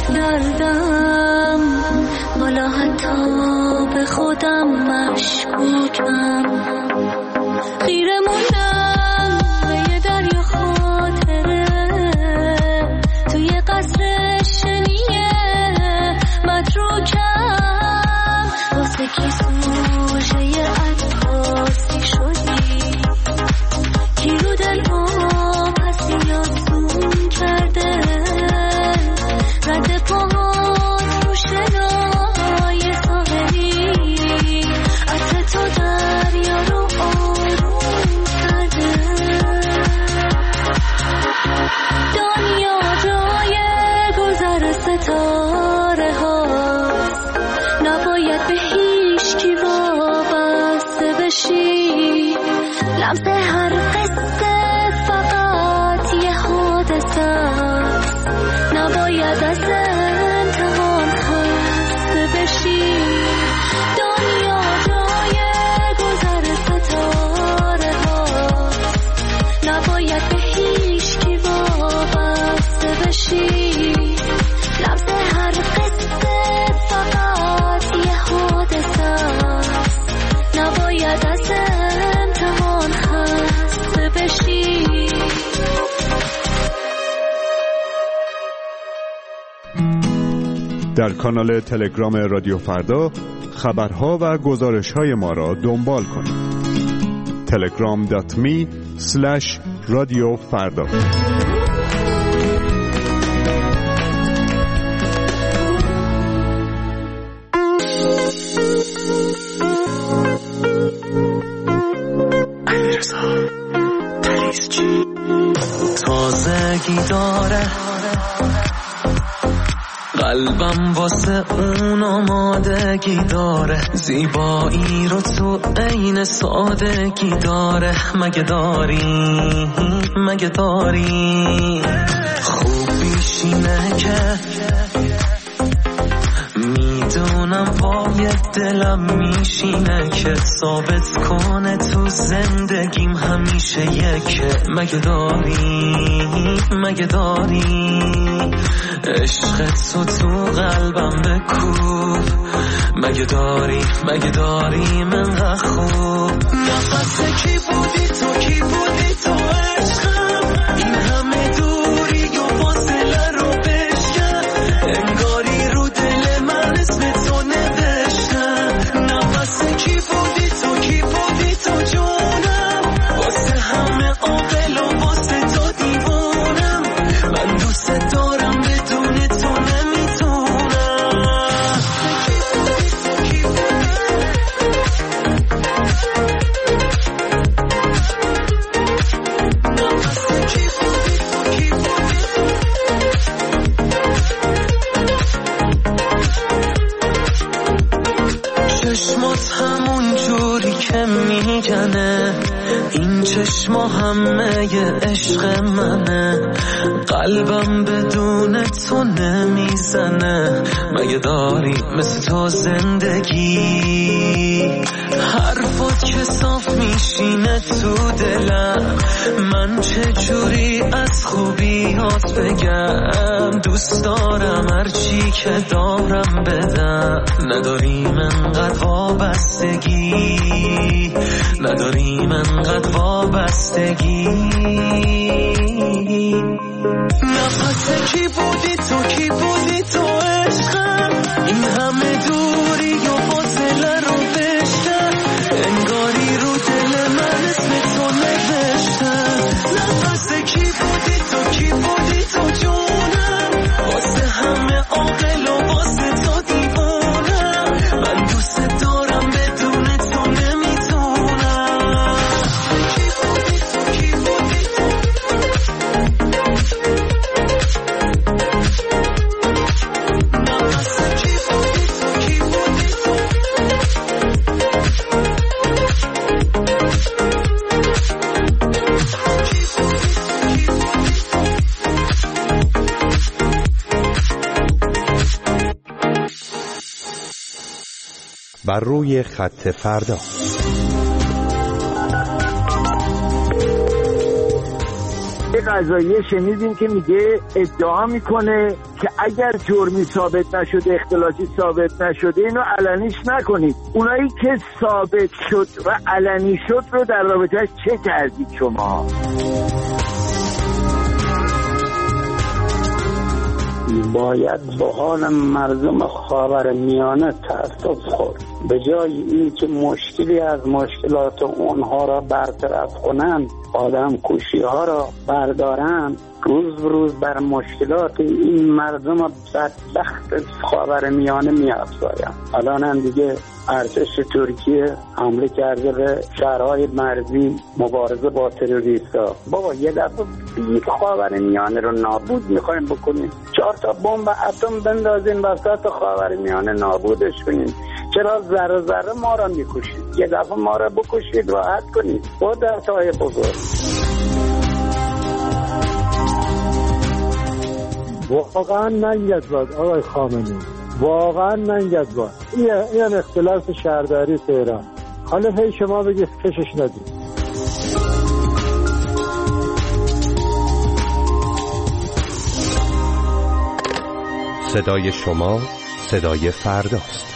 کردم، حالا حتی به خودم مشکوکم. خیره موندم به یه دریا خاطره، توی قصر شنیه متروکم. واسه کی سوژه عکاسی شدی، کی رو دل ها پسیات زون کرده، رد پاهات رو شنای ساحلی، عطر تو دریا رو آروم کرده. دنیا جای گذر ستاره هاست، نباید به هیچ کی وابسته بشی. لمس هر قصه فقط یه حادثه است، نباید از امتحان خسته بشی. دنیا جای گذر ستاره هاست، نباید به هیچ کی وابسته بشی. لمس هر قصه فقط یه حادثه است، نباید از امتحان خسته بشی. در کانال تلگرام رادیو فردا خبرها و گزارش‌های ما را دنبال کنید. telegram.me/radiofarda. تازگی داره قلبم، واسه اون آمادگی داره، زیبایی رو تو عین سادگی داره. مگه داری خوبیش اینه که میدونم پای دلم میشینه، که ثابت کنه تو زندگیم همیشه یکه. مگه داری عشق تو قلبم بکوب. مگه داری من خوب. نفس کی بودی تو عشقم، این همه دوری و فاصله رو بشکن، انگاری رو دل من اسم تو نوشتم. نفس کی بودی تو جونم، واسه همه عاقل و واسه تو دیوونم. من دوست دارم بدون تو نمیتونم. چشمات همون جوری که میگنه، این چشما همه ی عشق منه، قلبم بدون تو نمیزنه. مگه داری مثل تو زندگی، حرفات که صاف میشینه تو دلم، من چجوری از خوبیات بگم. دوست دارم هرچی که دارم بدم، نداریم انقدر وابستگی. نفس کی بودی تو عشقم، این همه دوری و فاصله رو بشکن، انگاری رو دل من اسم تو نوشتم. نفس کی بودی تو جونم، واسه همه عاقل و واسه تو دیوونم. من دوست دارم بدون تو نمیتونم. بر روی خط فردا. یه قضایی شنیدیم که میگه ادعا میکنه که اگر جرمی ثابت نشده، اختلاسی ثابت نشده، اینو علنیش نکنید. اونایی که ثابت شد و علنی شد رو در رابطه‌اش چه کردید شما؟ باید با حال مردم خاورمیانه تأسف خورد. به جای این که مشکلی از مشکلات اونها را برطرف کنند، آدم کشی ها را بردارند، روز به روز بر مشکلات این مردم بدبخت خاورمیانه می‌افزایند. الان هم دیگه ارتش ترکیه حمله کرده به شهرهای مرزی مبارزه با تروریست‌ها. بابا یه دفعه بیت خاورمیانه رو نابود می‌خوایم بکنیم، 4 تا بمب اتم بندازین وسط خاورمیانه نابودش کنین. چرا ذره ذره ما را می‌کشید؟ یه دفعه ما را بکشید راحت کنید. با دستای بزرگ واقعا ننگت باد آقای خامنه‌ای، واقعا ننگت باد. این اختلاف شهرداری تهران، حالا هی شما بگید کشش ندید. صدای شما صدای فرداست.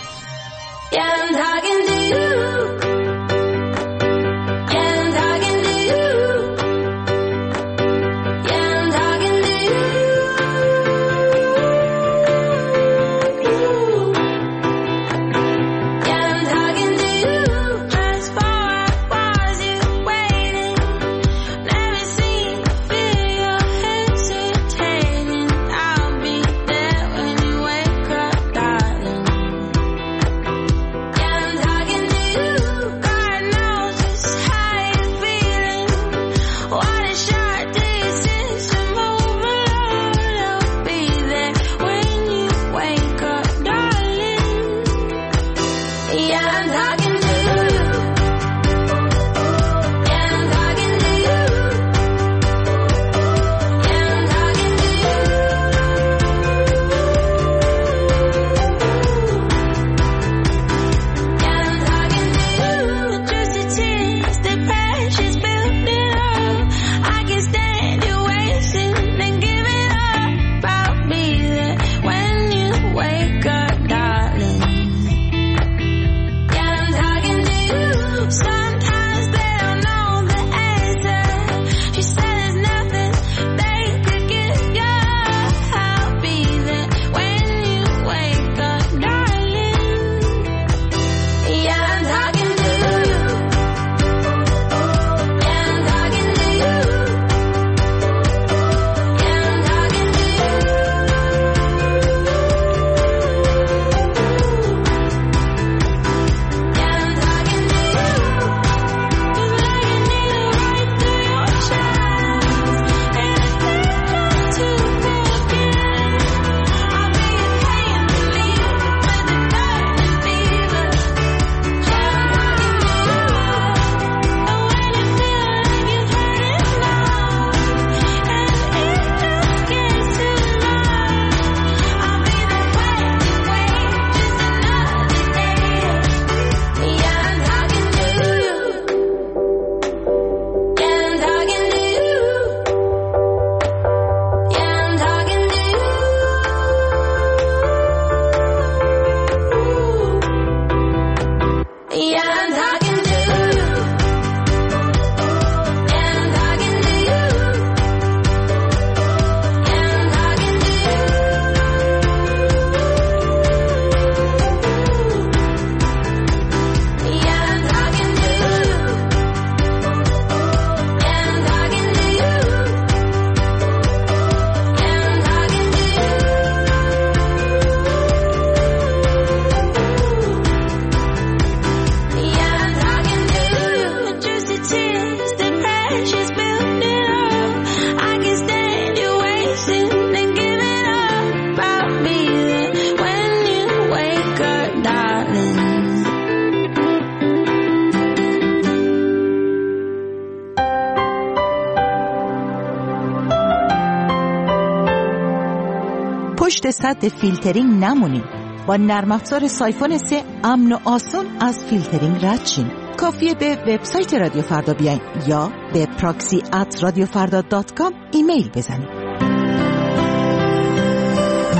پشت سد فیلترینگ نمونید. با نرم افزار سایفون 3 امن و آسون از فیلترینگ رد شین. کافیه به وبسایت رادیو فردا بیاین یا به proxy@radiofarda.com ایمیل بزنید.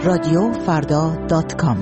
radiofrda.com.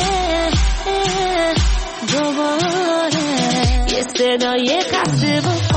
صدای خسته